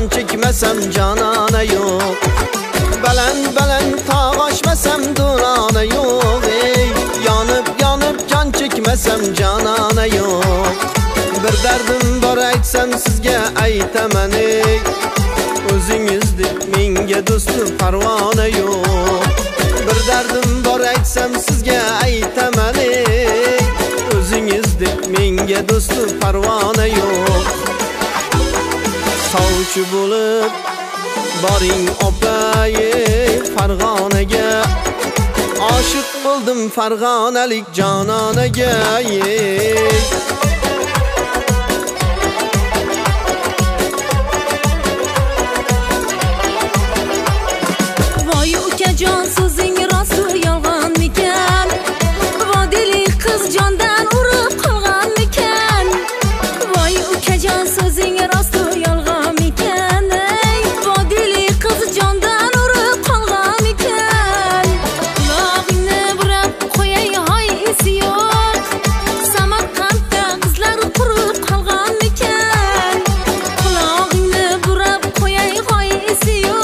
çekmesem canana yok. Belen belen tağ aşmasam durana yok. Ey yanıp yanıp can çekmesem canana yok. Bir derdim var aytsam sizga aytaman ey. O'zingizdek menga do'stim parvona yo'q. Bir derdim var aytsam sizga aytaman ey. O'zingizdek menga do'stim parvona yo'q. Sovchi bo'lib boring opa ey Farg'onaga. Oshiq bo'ldim farg'onalik jononaga ey. Jon so'zing rost yolg'onmikan? Vodiylik qiz jondan urib qolganmikan? Voy ukajon so'zing rost yolg'onmikan? Ey vodiylik qiz jondan urib qolganmikan? Qulog'ingni burab qo'yay hoy esi yo'q. Samarqandda qizlar qurib qolganmikan? Qulog'ingni burab qo'yay hoy esi yo'q.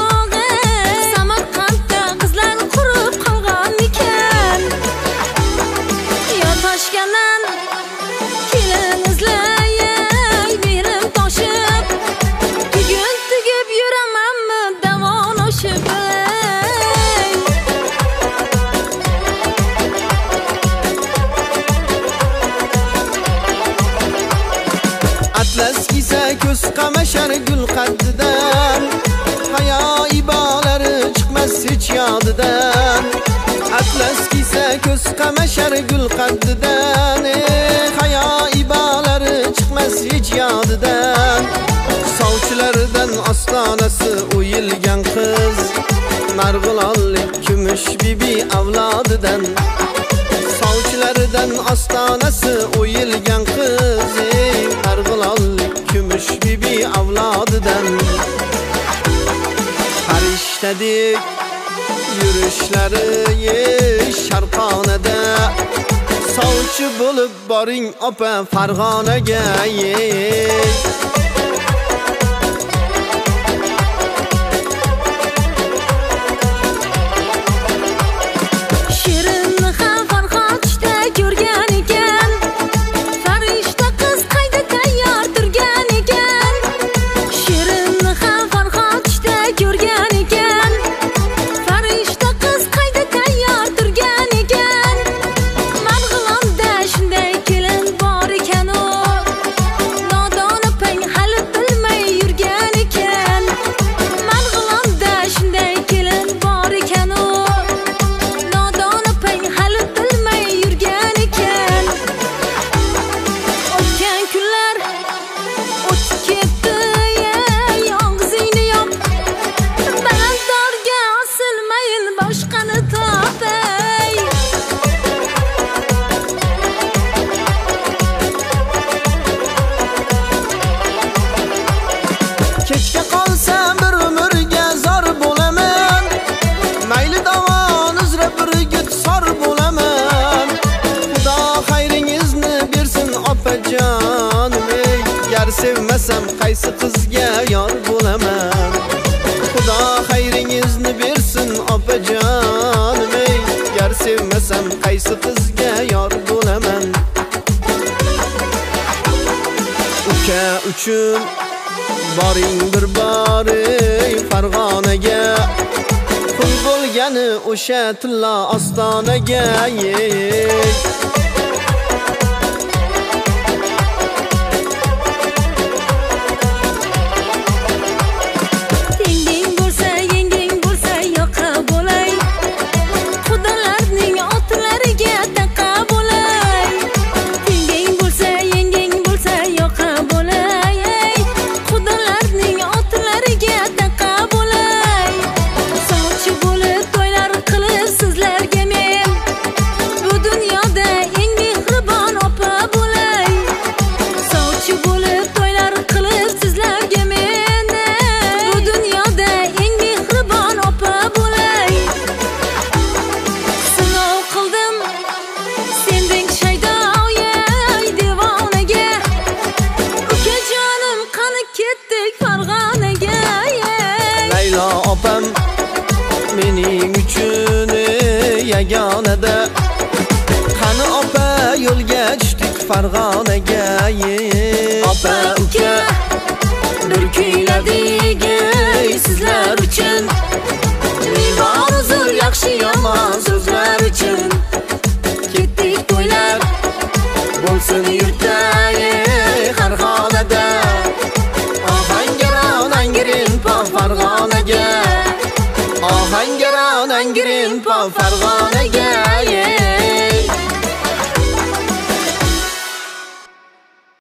Toshkandan kelin izlayay berim toshib, bugun tugib yuramanmi davon oshib. Atlas kiysa ko'z qamashar gul qaddidan, hayo ibolari chiqmas hech yodidan. Atlas kiysa ko'z qamashar gul qaddidan, hayo ibolari chiqmas hech yodidan. Sovchilardan ostonasi o'yilgan qiz, Marg'ilonlik kumush bibi avlodidan. Sovchilardan ostonasi o'yilgan qiz, Marg'ilonlik kumush bibi avlodidan. Farishtadek yurishlari Sharqonada. Sovchi bo'lib boring opa Farg'onaga ey. Shirinni ham Farhodda ko'rgan ekan. Farishta qiz qayda tayyor turgan ekan. Shirinni ham Farhodda ko'rgan ekan. Farishta qiz qayda tayyor turgan ekan. Marg'ilonda shunday kelin bor ekan u. Nodon opang hali bilmay yurgan ekan. Marg'ilonda shunday kelin bor ekan u. Nodon opang hali bilmay yurgan ekan. O'tgan kunlar o'tib ketdi ey og'zingni yop. Balandorga osilmayin boshqani top ey. Kechga qolsam bir umrga zor bo'laman. Mayli davon uzra birga sor bo'laman. Xudo xayringizni bersin opajonim ey. Gar sevmasam qaysi qizga yor bo'laman. Xudo xayringizni bersin opajonim ey. Gar sevmasam qaysi qizga yor bo'laman. Uka uchun boring bir bor ey Farg'onaga. Qul bo'lgani o'sha tilla ostonaga ey. Tenging bo'lsa, yenging bo'lsa yoqa bo'lay. Xudolarning otlariga taqa bo'lay. Tenging bo'lsa, yenging bo'lsa yoqa bo'lay. Xudolarning otlariga taqa bo'lay. Sovchi bo'lib to'ylar qilib sizlarga men bu dunyoda begonada. Qani opa yo'lga tushdik Farg'onaga. Opa uka bir kuyladik sizlar uchun. Bor huzur yaxshi yomon so'zlar uchun. Ketdik to'ylar bo'lsin yurtda har holada. Ohangaron Angirin pok Farg'onaga. Ohangaron Angirin pok Farg'onaga.